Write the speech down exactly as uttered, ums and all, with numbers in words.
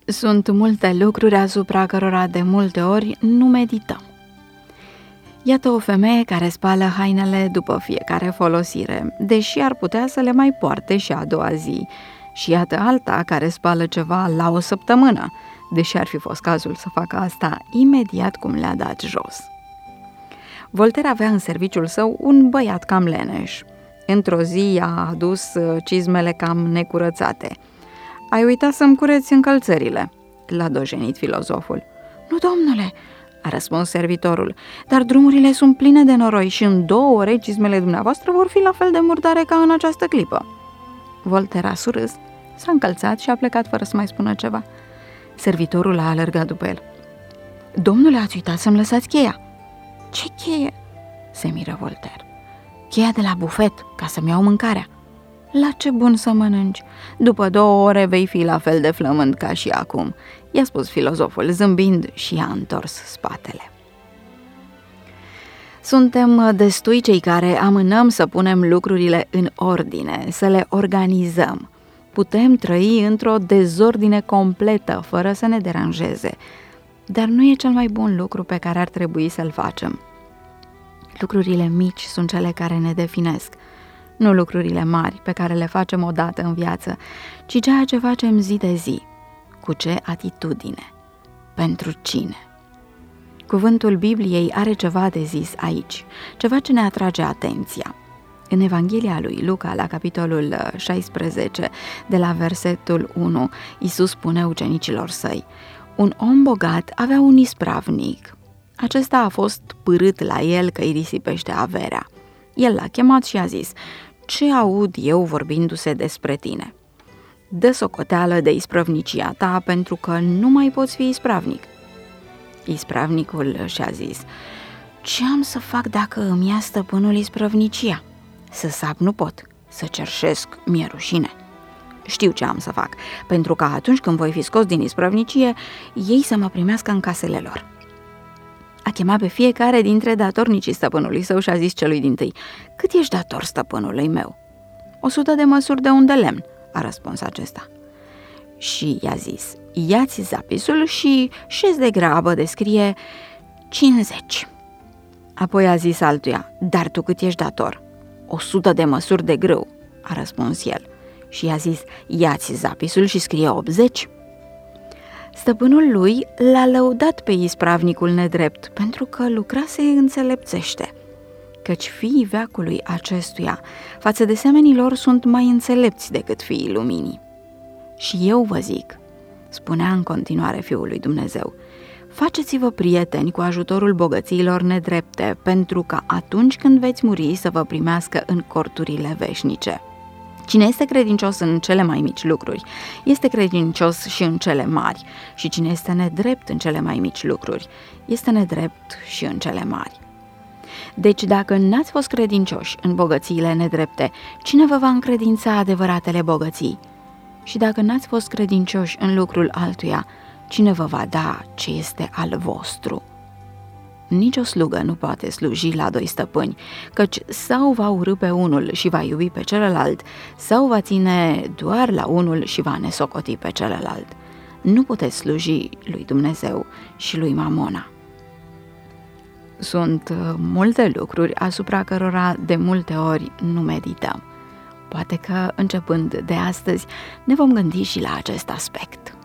Sunt multe lucruri asupra cărora de multe ori nu medităm. Iată o femeie care spală hainele după fiecare folosire, deși ar putea să le mai poarte și a doua zi. Și iată alta care spală ceva la o săptămână, deși ar fi fost cazul să facă asta imediat cum le-a dat jos. Voltaire avea în serviciul său un băiat cam leneș. Într-o zi i-a adus cizmele cam necurățate. "Ai uitat să-mi cureți încălțările," l-a dojenit filozoful. "Nu, domnule," a răspuns servitorul, "dar drumurile sunt pline de noroi și în două ore cizmele dumneavoastră vor fi la fel de murdare ca în această clipă." Voltaire a surâs, s-a încălțat și a plecat fără să mai spună ceva. Servitorul a alergat după el. "Domnule, ați uitat să-mi lăsați cheia." "Ce cheie?" se miră Voltaire. "Cheia de la bufet, ca să-mi iau mâncarea." "La ce bun să mănânci? După două ore vei fi la fel de flămând ca și acum," i-a spus filozoful, zâmbind, și i-a întors spatele. Suntem destui cei care amânăm să punem lucrurile în ordine, să le organizăm. Putem trăi într-o dezordine completă, fără să ne deranjeze, dar nu e cel mai bun lucru pe care ar trebui să-l facem. Lucrurile mici sunt cele care ne definesc, nu lucrurile mari pe care le facem odată în viață, ci ceea ce facem zi de zi. Cu ce atitudine? Pentru cine? Cuvântul Bibliei are ceva de zis aici, ceva ce ne atrage atenția. În Evanghelia lui Luca, la capitolul șaisprezece, de la versetul unu, Iisus spune ucenicilor săi: "Un om bogat avea un ispravnic. Acesta a fost pârât la el că îi risipește averea. El l-a chemat și a zis: 'Ce aud eu vorbindu-se despre tine? Dă socoteală de isprăvnicia ta, pentru că nu mai poți fi ispravnic.' Ispravnicul și-a zis: 'Ce am să fac dacă îmi ia stăpânul isprăvnicia? Să sap nu pot, să cerșesc mi-e rușine. Știu ce am să fac, pentru că atunci când voi fi scos din isprăvnicie, ei să mă primească în casele lor.' A chemat pe fiecare dintre datornicii stăpânului său și a zis celui dintâi: 'Cât ești dator stăpânului meu?' 'O sută de măsuri de un de lemn,' a răspuns acesta. Și i-a zis: 'Ia-ți zapisul și șezi de grabă de scrie cincizeci. Apoi a zis altuia: 'Dar tu cât ești dator?' 'O sută de măsuri de grâu,' a răspuns el. Și i-a zis: 'Ia-ți zapisul și scrie optzeci. Stăpânul lui l-a lăudat pe ispravnicul nedrept, pentru că lucrase înțelepțește, căci fiii veacului acestuia față de semenii lor sunt mai înțelepți decât fiii luminii. Și eu vă zic," spunea în continuare Fiul lui Dumnezeu, "faceți-vă prieteni cu ajutorul bogățiilor nedrepte, pentru că atunci când veți muri să vă primească în corturile veșnice. Cine este credincios în cele mai mici lucruri, este credincios și în cele mari, și cine este nedrept în cele mai mici lucruri, este nedrept și în cele mari. Deci dacă n-ați fost credincioși în bogățiile nedrepte, cine vă va încredința adevăratele bogății? Și dacă n-ați fost credincioși în lucrul altuia, cine vă va da ce este al vostru? Nici o slugă nu poate sluji la doi stăpâni, căci sau va urî pe unul și va iubi pe celălalt, sau va ține doar la unul și va nesocoti pe celălalt. Nu puteți sluji lui Dumnezeu și lui Mamona." Sunt multe lucruri asupra cărora de multe ori nu medităm. Poate că, începând de astăzi, ne vom gândi și la acest aspect.